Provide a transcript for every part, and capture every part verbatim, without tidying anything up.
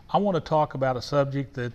I want to talk about a subject that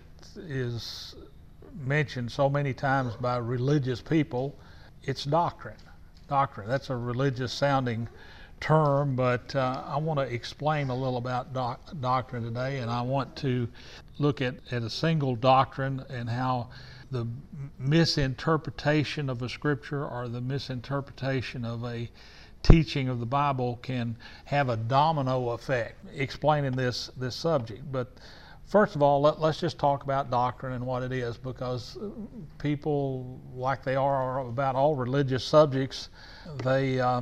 is mentioned so many times by religious people. It's doctrine. Doctrine, that's a religious sounding term, but uh, I want to explain a little about doc- doctrine today, and I want to look at, at a single doctrine and how the misinterpretation of a scripture or the misinterpretation of a teaching of the Bible can have a domino effect, explaining this this subject. But first of all, let, let's just talk about doctrine and what it is, because people, like they are about all religious subjects, they uh,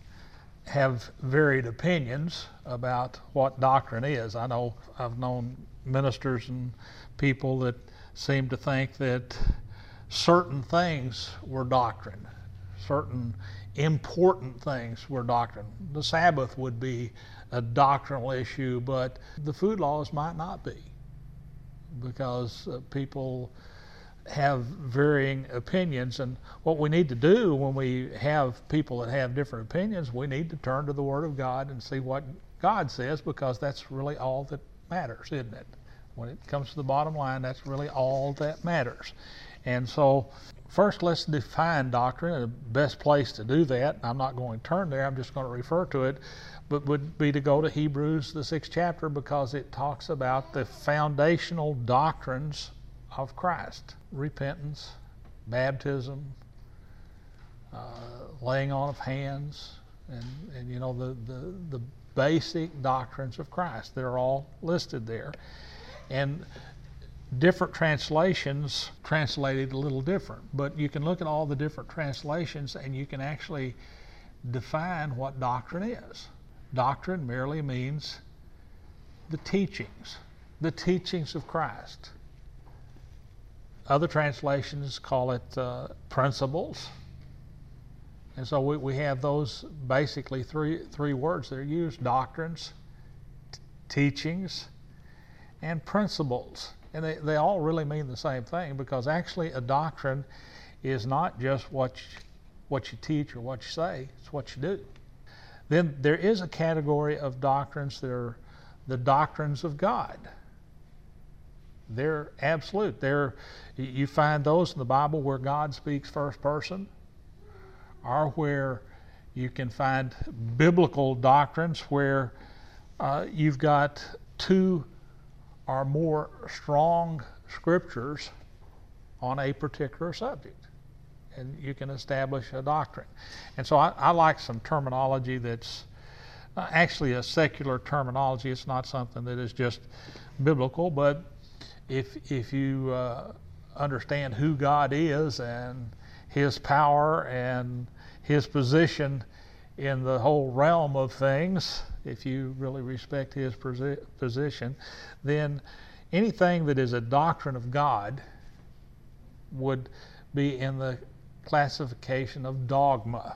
have varied opinions about what doctrine is. I know I've known ministers and people that seem to think that certain things were doctrine, certain important things were doctrine. The Sabbath would be a doctrinal issue, but the food laws might not be, because uh, people have varying opinions. And what we need to do when we have people that have different opinions, we need to turn to the Word of God and see what God says, because that's really all that matters, isn't it? When it comes to the bottom line, that's really all that matters. And so first, let's define doctrine. And the best place to do that, I'm not going to turn there, I'm just going to refer to it, but would be to go to Hebrews, the sixth chapter, because it talks about the foundational doctrines of Christ: repentance, baptism, uh, laying on of hands, and, and you know, the, the, the basic doctrines of Christ. They're all listed there. And different translations translated a little different, but you can look at all the different translations and you can actually define what doctrine is. Doctrine merely means the teachings, the teachings of Christ. Other translations call it uh, principles. And so we, we have those basically three three words that are used: doctrines, t- teachings, and principles. And they, they all really mean the same thing, because actually a doctrine is not just what you, what you teach or what you say, it's what you do. Then there is a category of doctrines that are the doctrines of God. They're absolute. They're, you find those in the Bible where God speaks first person, or where you can find biblical doctrines where uh, you've got two or more strong scriptures on a particular subject, and you can establish a doctrine. And so I, I like some terminology that's uh, actually a secular terminology. It's not something that is just biblical, but if if you uh, understand who God is and His power and His position in the whole realm of things, if you really respect His position, then anything that is a doctrine of God would be in the classification of dogma.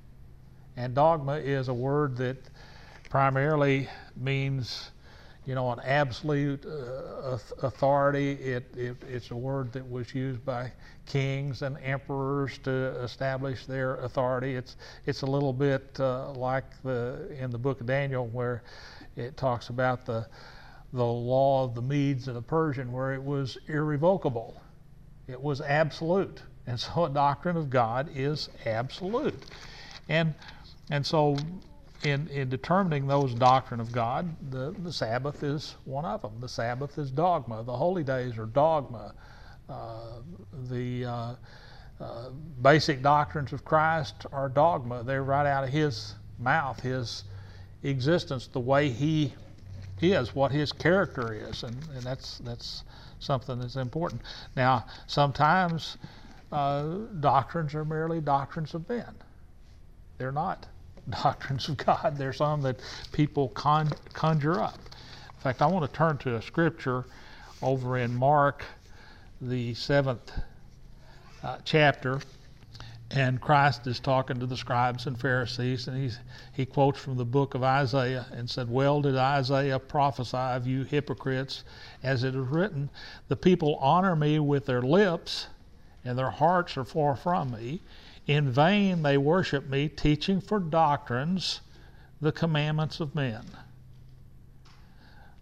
And dogma is a word that primarily means, you know, an absolute uh, authority. It, it, it's a word that was used by kings and emperors to establish their authority. It's it's a little bit uh, like the in the book of Daniel, where it talks about the the law of the Medes and the Persian, where it was irrevocable. It was absolute. And so a doctrine of God is absolute. And and so In, in determining those doctrine of God, the, the Sabbath is one of them. The Sabbath is dogma. The holy days are dogma. Uh, the uh, uh, basic doctrines of Christ are dogma. They're right out of His mouth, His existence, the way He is, what His character is, and, and that's that's something that's important. Now, sometimes uh, doctrines are merely doctrines of men. They're not doctrines of God. There's some that people con- conjure up. In fact, I want to turn to a scripture over in Mark, the seventh uh, chapter, and Christ is talking to the scribes and Pharisees, and he's, he quotes from the book of Isaiah and said, "Well did Isaiah prophesy of you hypocrites, as it is written, the people honor me with their lips, and their hearts are far from me. In vain they worship me, teaching for doctrines the commandments of men."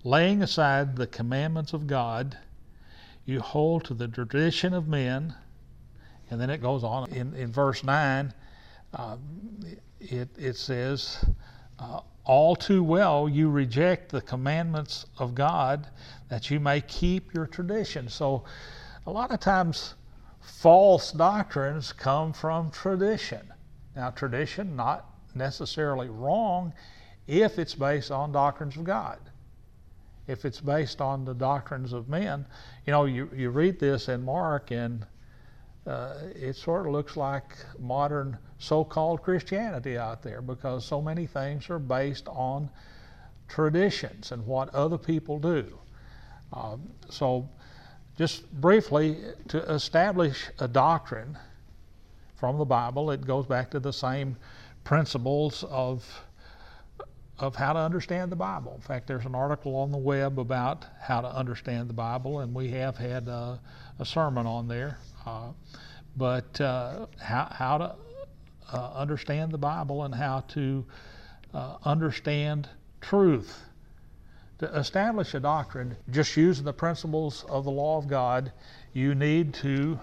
laying aside the commandments of God, you hold to the tradition of men. And then it goes on in, in verse nine, uh, it, it says, uh, all too well you reject the commandments of God that you may keep your tradition. So a lot of times false doctrines come from tradition. Now tradition, not necessarily wrong if it's based on doctrines of God. If it's based on the doctrines of men, you know, you, you read this in Mark and uh, it sort of looks like modern so-called Christianity out there, because so many things are based on traditions and what other people do. Um, so just briefly, to establish a doctrine from the Bible, it goes back to the same principles of of how to understand the Bible. In fact, there's an article on the web about how to understand the Bible, and we have had uh, a sermon on there. Uh, but uh, how, how to uh, understand the Bible and how to uh, understand truth. To establish a doctrine, just using the principles of the law of God, you need to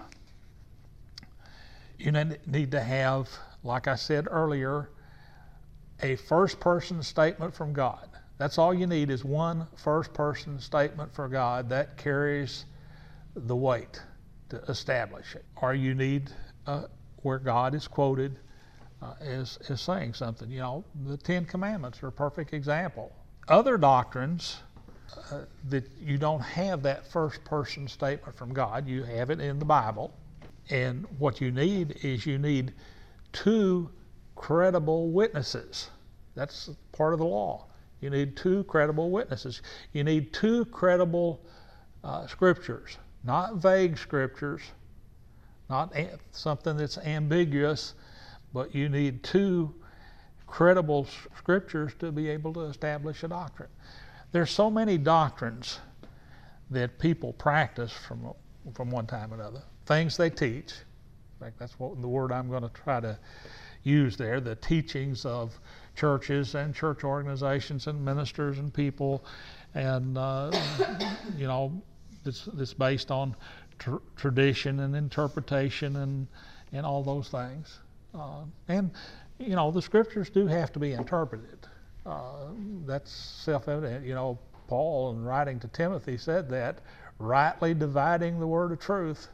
you need to have, like I said earlier, a first-person statement from God. That's all you need, is one first-person statement for God that carries the weight to establish it. Or you need uh, where God is quoted uh, as, as saying something. You know, the Ten Commandments are a perfect example. Other doctrines uh, that you don't have that first-person statement from God, you have it in the Bible. And what you need is you need two credible witnesses. That's part of the law. You need two credible witnesses. You need two credible uh, scriptures, not vague scriptures, not a- something that's ambiguous, but you need two credible scriptures to be able to establish a doctrine. There's so many doctrines that people practice from from one time or another. Things they teach. In fact, that's what the word I'm going to try to use there, the teachings of churches and church organizations and ministers and people, and uh, you know, it's, it's based on tr- tradition and interpretation and and all those things. Uh, and you know, the scriptures do have to be interpreted. Uh, that's self-evident. You know, Paul, in writing to Timothy, said that, rightly dividing the word of truth,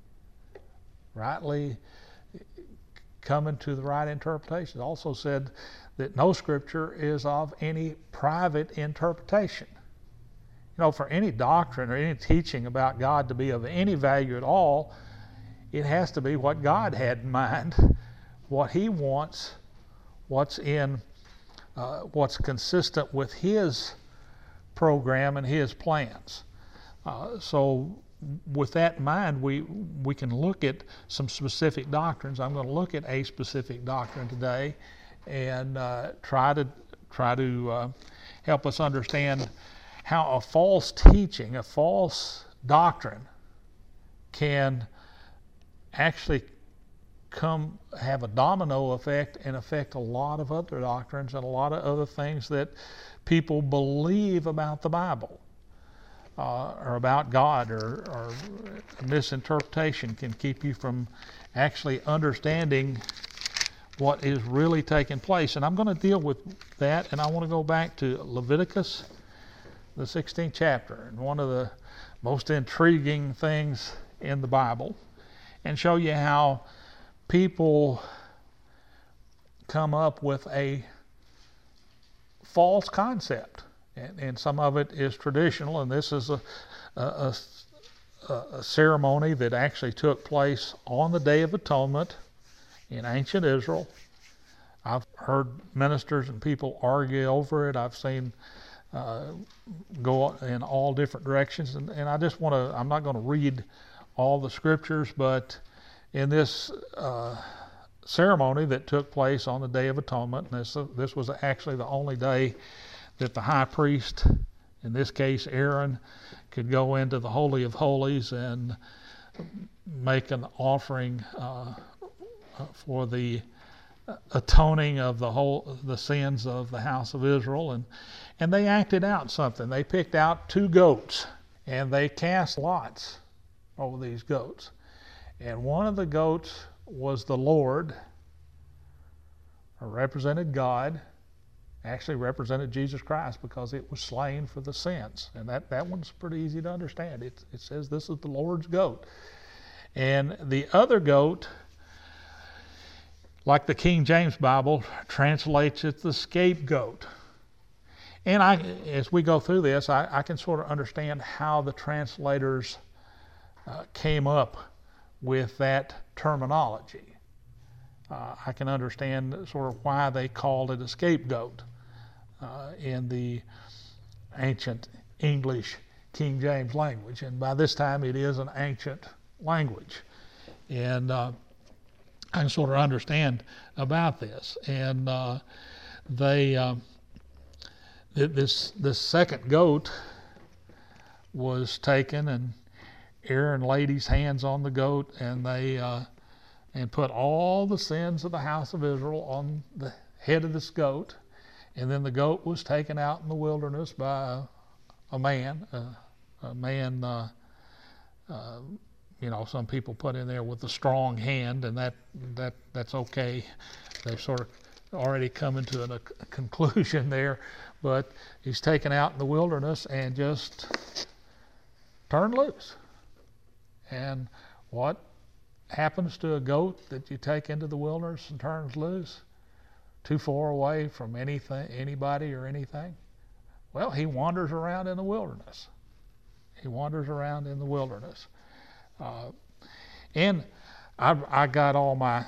rightly coming to the right interpretation. Also said that no scripture is of any private interpretation. You know, for any doctrine or any teaching about God to be of any value at all, it has to be what God had in mind, what He wants, what's in, uh, what's consistent with His program and His plans. Uh, so with that in mind, we we can look at some specific doctrines. I'm going to look at a specific doctrine today, and uh, try to try to uh, help us understand how a false teaching, a false doctrine, can actually come have a domino effect and affect a lot of other doctrines and a lot of other things that people believe about the Bible. Uh, or about God, or, or misinterpretation can keep you from actually understanding what is really taking place. And I'm going to deal with that, and I want to go back to Leviticus, the sixteenth chapter, and one of the most intriguing things in the Bible, and show you how people come up with a false concept. And, and some of it is traditional, and this is a, a, a, a ceremony that actually took place on the Day of Atonement in ancient Israel. I've heard ministers and people argue over it. I've seen uh, go in all different directions, and, and I just want to, I'm not going to read all the scriptures, but in this uh, ceremony that took place on the Day of Atonement, and this, this was actually the only day that the high priest, in this case Aaron, could go into the Holy of Holies and make an offering uh, for the atoning of the whole the sins of the house of Israel, and and they acted out something. They picked out two goats, and they cast lots over these goats, and one of the goats was the Lord, or represented God, actually represented Jesus Christ, because it was slain for the sins. And that, that one's pretty easy to understand. It, it says this is the Lord's goat. And the other goat, like the King James Bible, translates it the scapegoat. And I, as we go through this, I, I can sort of understand how the translators uh, came up with that terminology. Uh, I can understand sort of why they called it a scapegoat uh, in the ancient English King James language. And by this time it is an ancient language. And uh, I can sort of understand about this. And uh, they, uh, th- this, this second goat was taken, and Aaron laid his hands on the goat, and they uh, and put all the sins of the house of Israel on the head of this goat. And then the goat was taken out in the wilderness by a, a man, a, a man, uh, uh, you know, some people put in there with a strong hand, and that that that's okay. They've sort of already come to a, a conclusion there. But he's taken out in the wilderness and just turned loose. And what happens to a goat that you take into the wilderness and turns loose? Too far away from anything, anybody or anything? Well, he wanders around in the wilderness. He wanders around in the wilderness. Uh, and I, I got all my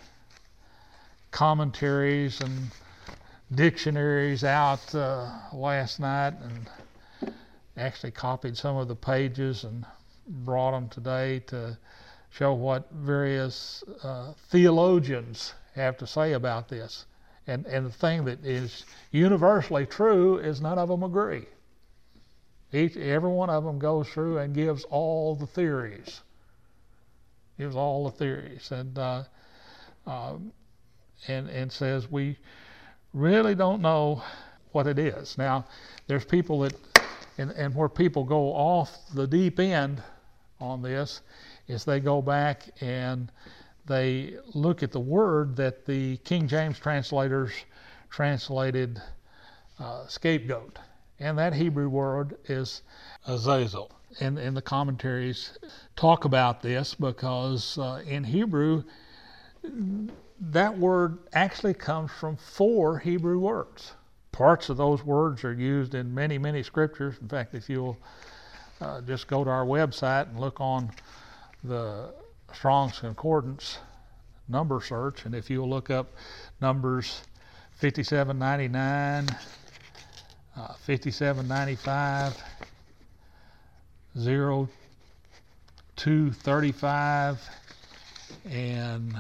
commentaries and dictionaries out uh, last night, and actually copied some of the pages and brought them today to show what various uh, theologians have to say about this. And, and the thing that is universally true is none of them agree. Each, every one of them goes through and gives all the theories. Gives all the theories. And, uh, uh, and, and says we really don't know what it is. Now, there's people that, and, and where people go off the deep end on this, is they go back and they look at the word that the King James translators translated uh, scapegoat. And that Hebrew word is azazel. And, and the commentaries talk about this because uh, in Hebrew, that word actually comes from four Hebrew words. Parts of those words are used in many, many scriptures. In fact, if you'll uh, just go to our website and look on the Strong's Concordance number search, and if you'll look up Numbers fifty-seven ninety-nine, uh, fifty-seven ninety-five, oh two thirty-five, and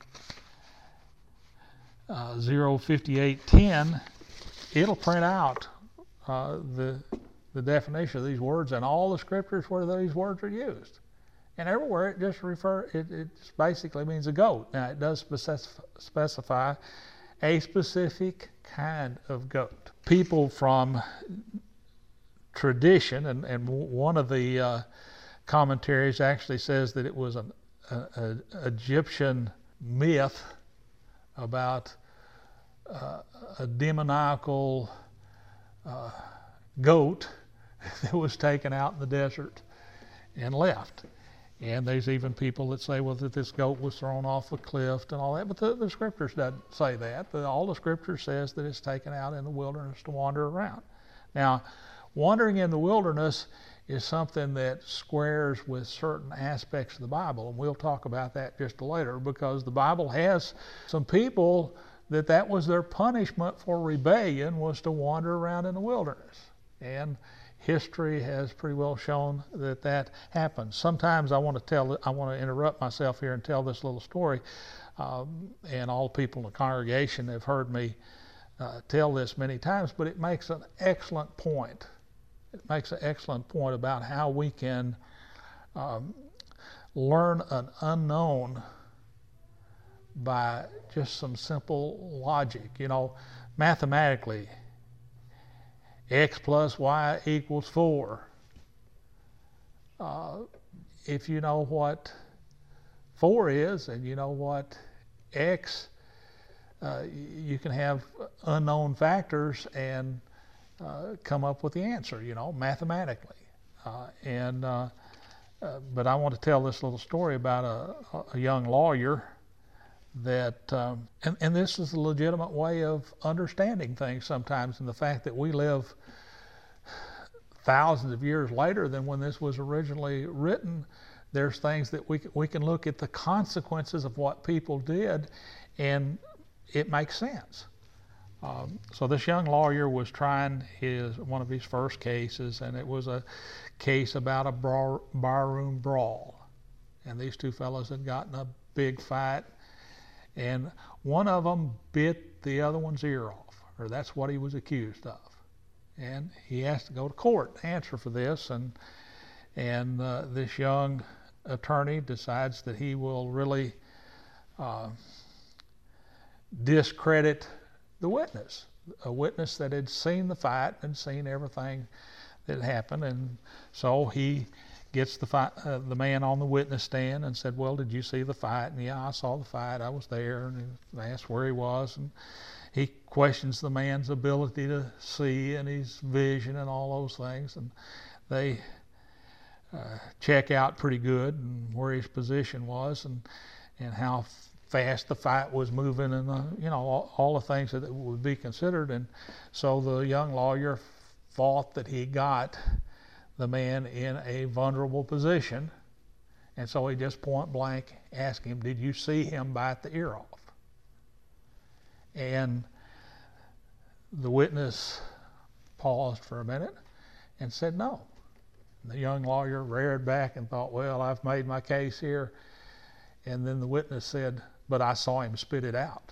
uh, oh fifty-eight ten, it'll print out uh, the the definition of these words and all the scriptures where these words are used. And everywhere it just refer it, it just basically means a goat. Now it does specif- specify a specific kind of goat. People from tradition, and, and one of the uh, commentaries actually says that it was an a, a Egyptian myth about uh, a demoniacal uh, goat that was taken out in the desert and left. And there's even people that say, well, that this goat was thrown off a cliff and all that, but the, the scriptures doesn't say that. The, all the scripture says that it's taken out in the wilderness to wander around. Now, wandering in the wilderness is something that squares with certain aspects of the Bible, and we'll talk about that just later, because the Bible has some people that that was their punishment for rebellion, was to wander around in the wilderness. And history has pretty well shown that that happens. Sometimes I want to tell, I want to interrupt myself here and tell this little story, um, and all people in the congregation have heard me uh, tell this many times, but it makes an excellent point. It makes an excellent point about how we can um, learn an unknown by just some simple logic. You know, mathematically, x plus y equals four. Uh, if you know what four is and you know what x, uh, you can have unknown factors and uh, come up with the answer, you know, mathematically. Uh, and uh, uh, but I want to tell this little story about a, a young lawyer that, um, and, and this is a legitimate way of understanding things sometimes, and the fact that we live thousands of years later than when this was originally written, there's things that we, we can look at the consequences of what people did, and it makes sense. Um, so this young lawyer was trying his one of his first cases, and it was a case about a bar, barroom brawl. And these two fellows had gotten a big fight, and one of them bit the other one's ear off, or that's what he was accused of. And he has to go to court to answer for this, and and uh, this young attorney decides that he will really uh, discredit the witness, a witness that had seen the fight and seen everything that happened. And so he gets the fight, uh, the man on the witness stand and said, well, did you see the fight? And yeah, I saw the fight, I was there. And he asked where he was, and he questions the man's ability to see and his vision and all those things, and they uh, check out pretty good and where his position was, and and how fast the fight was moving, and the, you know, all, all the things that would be considered. And so the young lawyer thought that he got the man in a vulnerable position, and so he just point blank asked him, did you see him bite the ear off? And the witness paused for a minute and said no. And the young lawyer reared back and thought, well, I've made my case here. And then the witness said, but I saw him spit it out.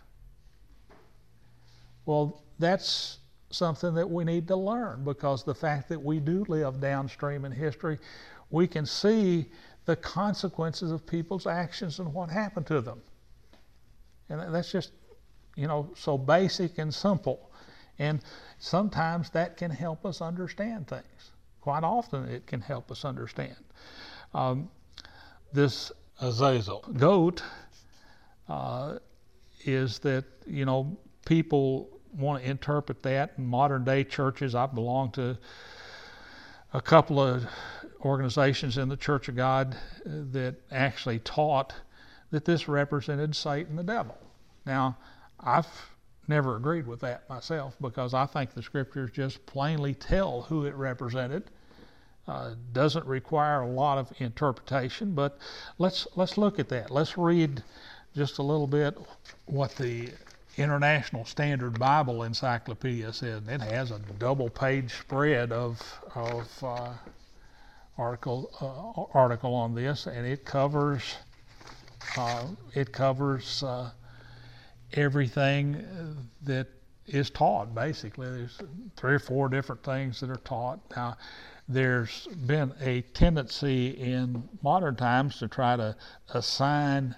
Well, that's something that we need to learn, because the fact that we do live downstream in history, we can see the consequences of people's actions and what happened to them. And that's just, you know, so basic and simple. And sometimes that can help us understand things. Quite often it can help us understand. Um, this Azazel goat uh, is that, you know, people want to interpret that in modern day churches. I belong to a couple of organizations in the Church of God that actually taught that this represented Satan, the devil. Now, I've never agreed with that myself, because I think the scriptures just plainly tell who it represented. Uh, doesn't require a lot of interpretation, but let's let's look at that. Let's read just a little bit what the International Standard Bible Encyclopedia says. It has a double-page spread of of uh, article uh, article on this, and it covers uh, it covers. Uh, everything that is taught. Basically, there's three or four different things that are taught. Now, there's been a tendency in modern times to try to assign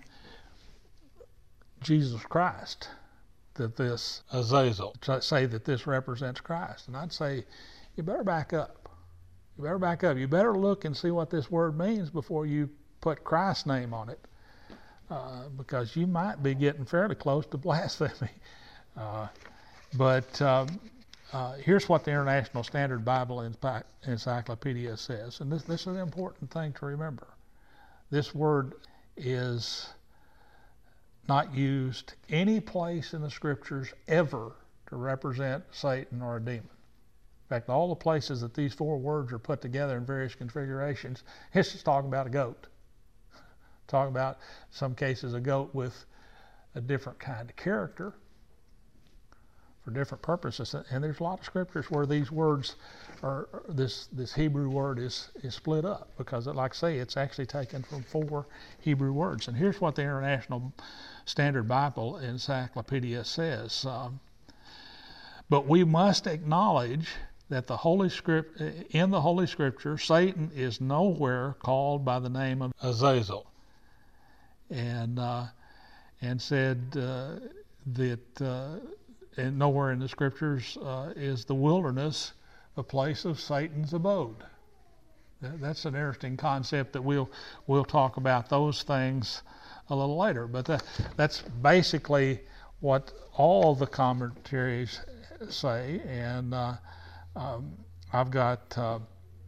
Jesus Christ that this Azazel, to say that this represents Christ. And I'd say, you better back up. You better back up. You better look and see what this word means before you put Christ's name on it. Uh, because you might be getting fairly close to blasphemy. Uh, but um, uh, here's what the International Standard Bible Encyclopedia says, and this, this is an important thing to remember. This word is not used any place in the scriptures ever to represent Satan or a demon. In fact, all the places that these four words are put together in various configurations, it's just talking about a goat. Talk about, some cases, a goat with a different kind of character for different purposes. And there's a lot of scriptures where these words are, this this Hebrew word is, is split up, because, like I say, it's actually taken from four Hebrew words. And here's what the International Standard Bible Encyclopedia says. Um, but we must acknowledge that the Holy Script, in the Holy Scripture, Satan is nowhere called by the name of Azazel. And uh, and said uh, that uh, and nowhere in the scriptures uh, is the wilderness a place of Satan's abode. That's an interesting concept that we'll we'll talk about those things a little later. But that, that's basically what all the commentaries say. And uh, um, I've got uh,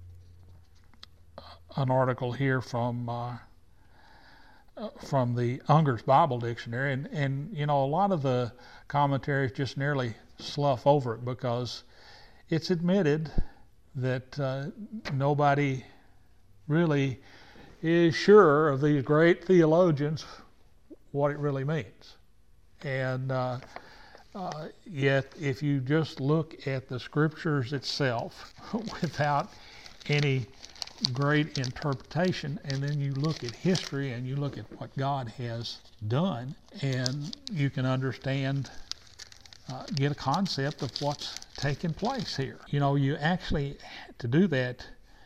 an article here from uh, from the Unger's Bible Dictionary, and and you know a lot of the commentaries just nearly slough over it because it's admitted that uh, nobody really is sure of these great theologians what it really means. And uh, uh, yet, if you just look at the scriptures itself without any great interpretation, and then you look at history and you look at what God has done, and you can understand, uh, get a concept of what's taking place here. You know, you actually, to do that,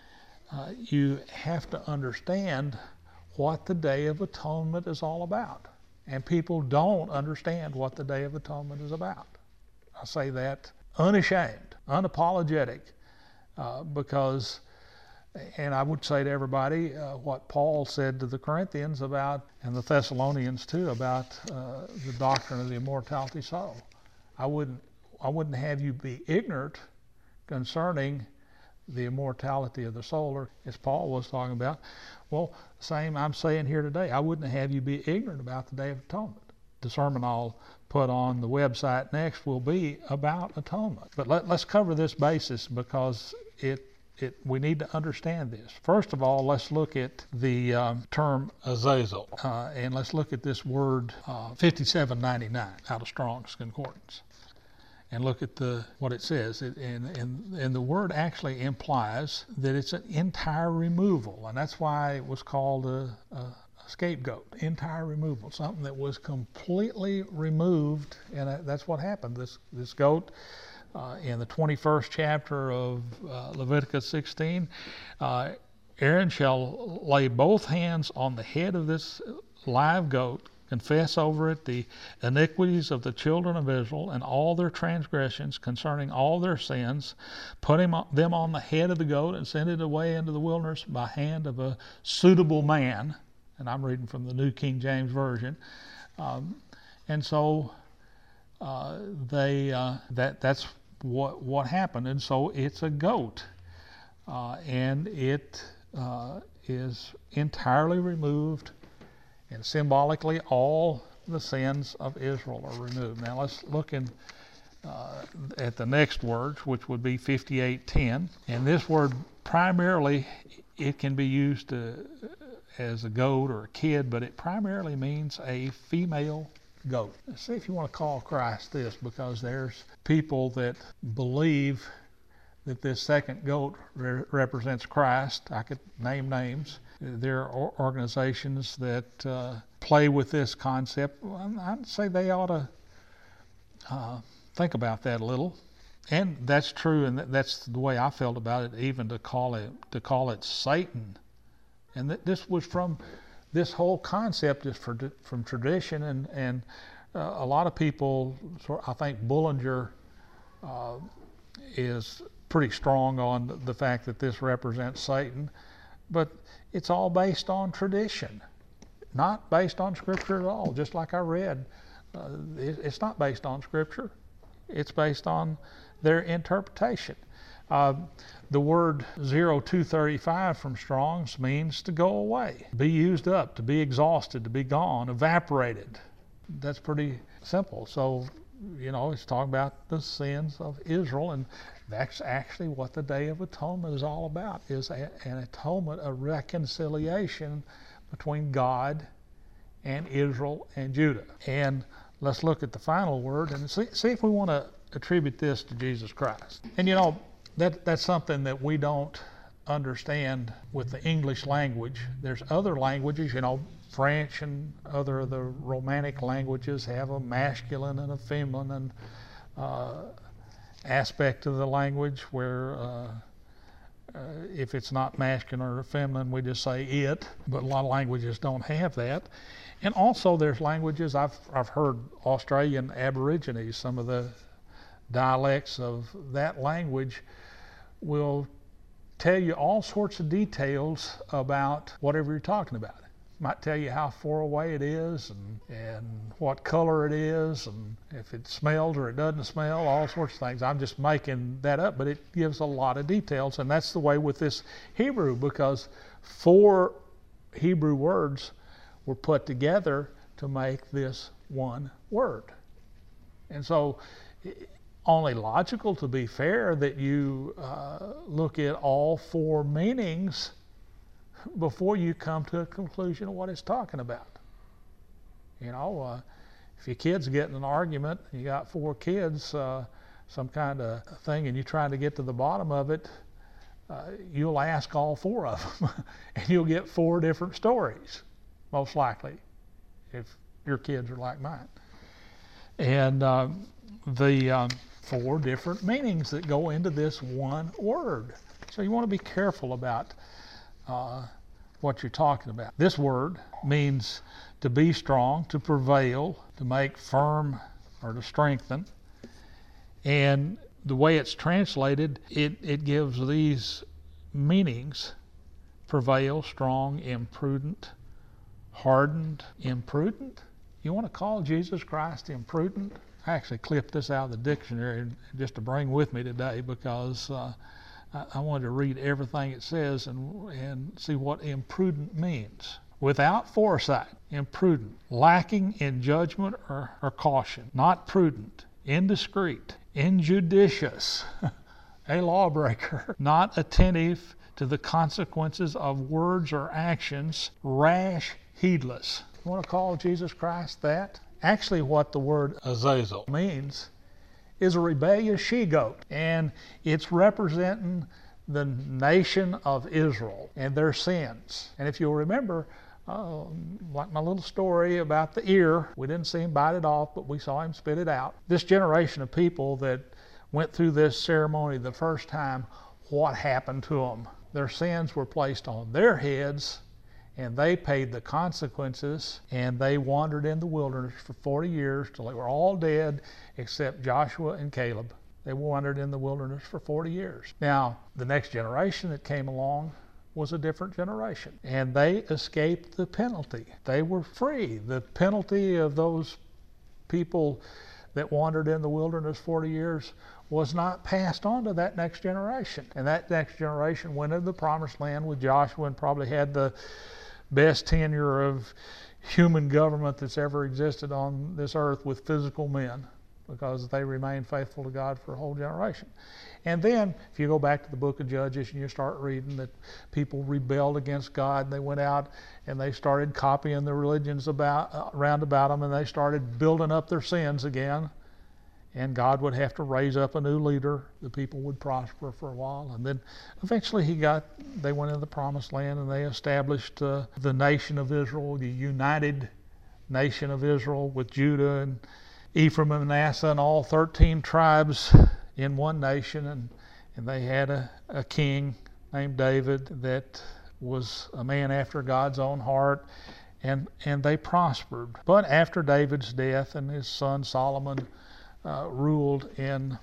uh, you have to understand what the Day of Atonement is all about. And people don't understand what the Day of Atonement is about. I say that unashamed, unapologetic, uh, because, and I would say to everybody uh, what Paul said to the Corinthians about, and the Thessalonians too, about uh, the doctrine of the immortality soul. I wouldn't I wouldn't have you be ignorant concerning the immortality of the soul, or as Paul was talking about. Well, same I'm saying here today. I wouldn't have you be ignorant about the Day of Atonement. The sermon I'll put on the website next will be about atonement. But let, let's cover this basis because it it we need to understand this. First of all, let's look at the um, term Azazel, uh, and let's look at this word uh, fifty-seven ninety-nine out of Strong's Concordance. And look at the what it says. It, and, and, and the word actually implies that it's an entire removal. And that's why it was called a, a, a scapegoat, entire removal, something that was completely removed. And that's what happened. This, this goat, uh, in the twenty-first chapter of uh, Leviticus sixteen, uh, Aaron shall lay both hands on the head of this live goat, confess over it the iniquities of the children of Israel and all their transgressions concerning all their sins, put him, them on the head of the goat and send it away into the wilderness by hand of a suitable man. And I'm reading from the New King James Version. Um, and so uh, they uh, that that's what what happened. And so it's a goat, uh, and it uh, is entirely removed. And symbolically, all the sins of Israel are removed. Now let's look in, uh, at the next word, which would be fifty-eight ten. And this word primarily, it can be used uh, as a goat or a kid, but it primarily means a female goat. Let's see if you want to call Christ this, because there's people that believe that this second goat re- represents Christ. I could name names. There are organizations that uh, play with this concept. Well, I'd say they ought to uh, think about that a little. And that's true, and that's the way I felt about it, even to call it to call it Satan. And th- this was from, this whole concept is for, from tradition, and, and uh, a lot of people, I think Bullinger uh, is pretty strong on the fact that this represents Satan. But it's all based on tradition, not based on Scripture at all. Just like I read, uh, it, it's not based on Scripture. It's based on their interpretation. Uh, the word zero two thirty-five from Strong's means to go away, be used up, to be exhausted, to be gone, evaporated. That's pretty simple. So, you know, it's talking about the sins of Israel, and that's actually what the Day of Atonement is all about, is a, an atonement, a reconciliation between God and Israel and Judah. And let's look at the final word and see, see if we want to attribute this to Jesus Christ. And you know, that that's something that we don't understand with the English language. There's other languages, you know, French and other of the Romantic languages have a masculine and a feminine uh, aspect of the language, where uh, Uh, if it's not masculine or feminine, we just say it, but a lot of languages don't have that. And also there's languages, I've, I've heard Australian Aborigines, some of the dialects of that language will tell you all sorts of details about whatever you're talking about. Might tell you how far away it is and, and what color it is and if it smells or it doesn't smell, all sorts of things. I'm just making that up, but it gives a lot of details, and that's the way with this Hebrew, because four Hebrew words were put together to make this one word. And so only logical, to be fair, that you uh, look at all four meanings before you come to a conclusion of what it's talking about. You know, uh, if your kid's getting an argument, you got four kids, uh, some kind of thing, and you're trying to get to the bottom of it, uh, you'll ask all four of them, and you'll get four different stories, most likely, if your kids are like mine. And um, the um, four different meanings that go into this one word. So you want to be careful about Uh, what you're talking about. This word means to be strong, to prevail, to make firm, or to strengthen. And the way it's translated, it, it gives these meanings: prevail, strong, imprudent, hardened. Imprudent? You want to call Jesus Christ imprudent? I actually clipped this out of the dictionary just to bring with me today, because uh, I wanted to read everything it says and, and see what imprudent means. Without foresight, imprudent, lacking in judgment or, or caution, not prudent, indiscreet, injudicious, a lawbreaker, not attentive to the consequences of words or actions, rash, heedless. You want to call Jesus Christ that? Actually, what the word Azazel means is a rebellious she-goat, and it's representing the nation of Israel and their sins. And if you'll remember, uh, like my little story about the ear, we didn't see him bite it off, but we saw him spit it out. This generation of people that went through this ceremony the first time, what happened to them? Their sins were placed on their heads, and they paid the consequences, and they wandered in the wilderness for forty years till they were all dead except Joshua and Caleb. They wandered in the wilderness for forty years. Now, the next generation that came along was a different generation, and they escaped the penalty. They were free. The penalty of those people that wandered in the wilderness forty years was not passed on to that next generation. And that next generation went into the promised land with Joshua and probably had the best tenure of human government that's ever existed on this earth with physical men, because they remained faithful to God for a whole generation. And then, if you go back to the book of Judges and you start reading that people rebelled against God, and they went out and they started copying the religions about uh, around about them, and they started building up their sins again. And God would have to raise up a new leader. The people would prosper for a while, and then eventually he got. They went into the promised land, and they established uh, the nation of Israel, the united nation of Israel, with Judah and Ephraim and Manasseh and all thirteen tribes in one nation. And, and they had a, a king named David that was a man after God's own heart, and, and they prospered. But after David's death, and his son Solomon uh, ruled in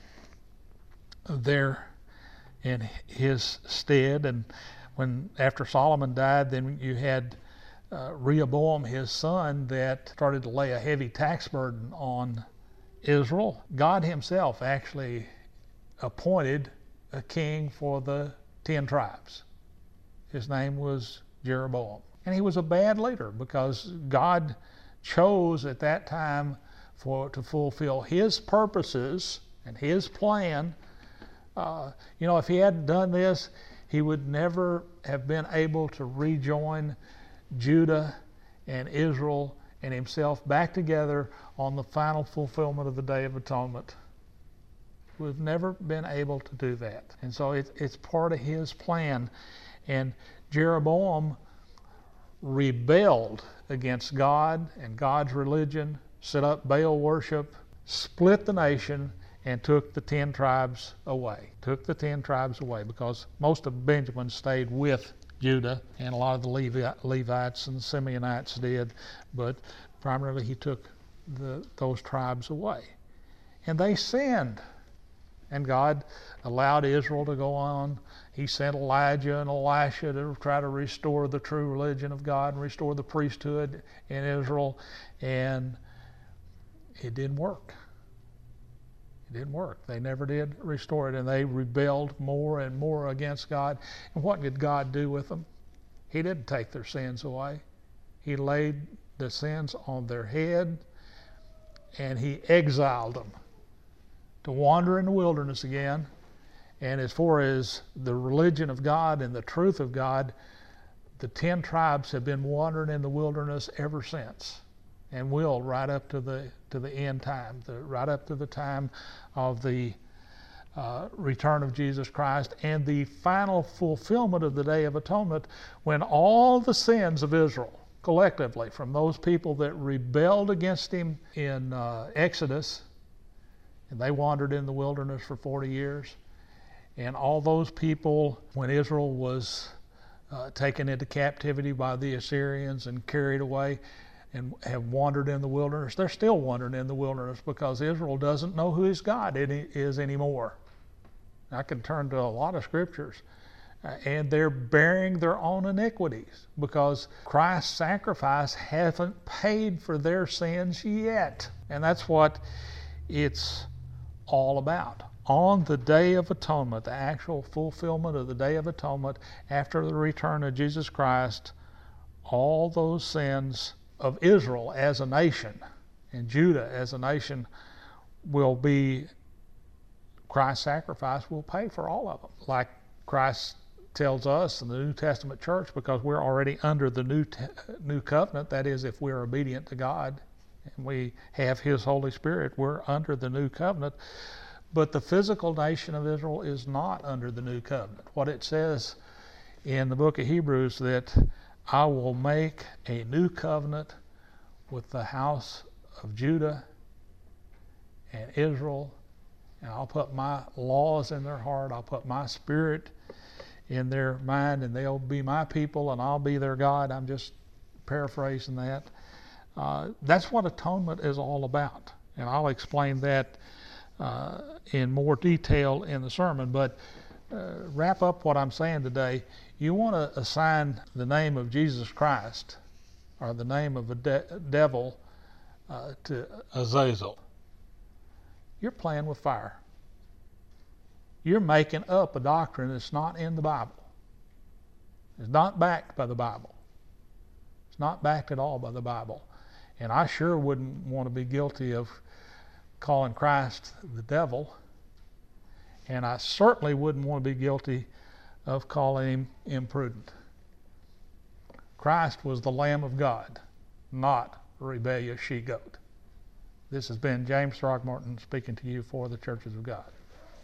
their in his stead, and when after Solomon died, then you had Uh, Rehoboam, his son, that started to lay a heavy tax burden on Israel. God himself actually appointed a king for the ten tribes. His name was Jeroboam. And he was a bad leader, because God chose at that time for to fulfill his purposes and his plan. Uh, you know, if he hadn't done this, he would never have been able to rejoin Judah and Israel and himself back together on the final fulfillment of the Day of Atonement. We've never been able to do that. And so it, it's part of his plan. And Jeroboam rebelled against God and God's religion, set up Baal worship, split the nation, and took the ten tribes away. Took the ten tribes away because most of Benjamin stayed with Judah, and a lot of the Levi- Levites and the Simeonites did, but primarily he took the, those tribes away. And they sinned. And God allowed Israel to go on. He sent Elijah and Elisha to try to restore the true religion of God and restore the priesthood in Israel. And it didn't work. It didn't work. They never did restore it. And they rebelled more and more against God. And what did God do with them? He didn't take their sins away. He laid the sins on their head, and he exiled them to wander in the wilderness again. And as far as the religion of God and the truth of God, the ten tribes have been wandering in the wilderness ever since, and will right up to the to the end time, the, right up to the time of the uh, return of Jesus Christ and the final fulfillment of the Day of Atonement, when all the sins of Israel collectively, from those people that rebelled against him in uh, Exodus, and they wandered in the wilderness for forty years. And all those people, when Israel was uh, taken into captivity by the Assyrians and carried away and have wandered in the wilderness, they're still wandering in the wilderness because Israel doesn't know who his God is anymore. I can turn to a lot of scriptures. Uh, and they're bearing their own iniquities because Christ's sacrifice hasn't paid for their sins yet. And that's what it's all about. On the Day of Atonement, the actual fulfillment of the Day of Atonement after the return of Jesus Christ, all those sins of Israel as a nation and Judah as a nation will be, Christ's sacrifice will pay for all of them. Like Christ tells us in the New Testament church, because we're already under the new te- new covenant, that is, if we're obedient to God and we have his Holy Spirit, we're under the new covenant. But the physical nation of Israel is not under the new covenant. What it says in the book of Hebrews, that I will make a new covenant with the house of Judah and Israel, and I'll put my laws in their heart, I'll put my spirit in their mind, and they'll be my people and I'll be their God. I'm just paraphrasing that. Uh, that's what atonement is all about, and I'll explain that uh, in more detail in the sermon. But uh, wrap up what I'm saying today. You want to assign the name of Jesus Christ or the name of a de- devil uh, to Azazel. You're playing with fire. You're making up a doctrine that's not in the Bible. It's not backed by the Bible. It's not backed at all by the Bible. And I sure wouldn't want to be guilty of calling Christ the devil. And I certainly wouldn't want to be guilty of calling him imprudent. Christ was the Lamb of God, not a rebellious she-goat. This has been James Throckmorton speaking to you for the Churches of God.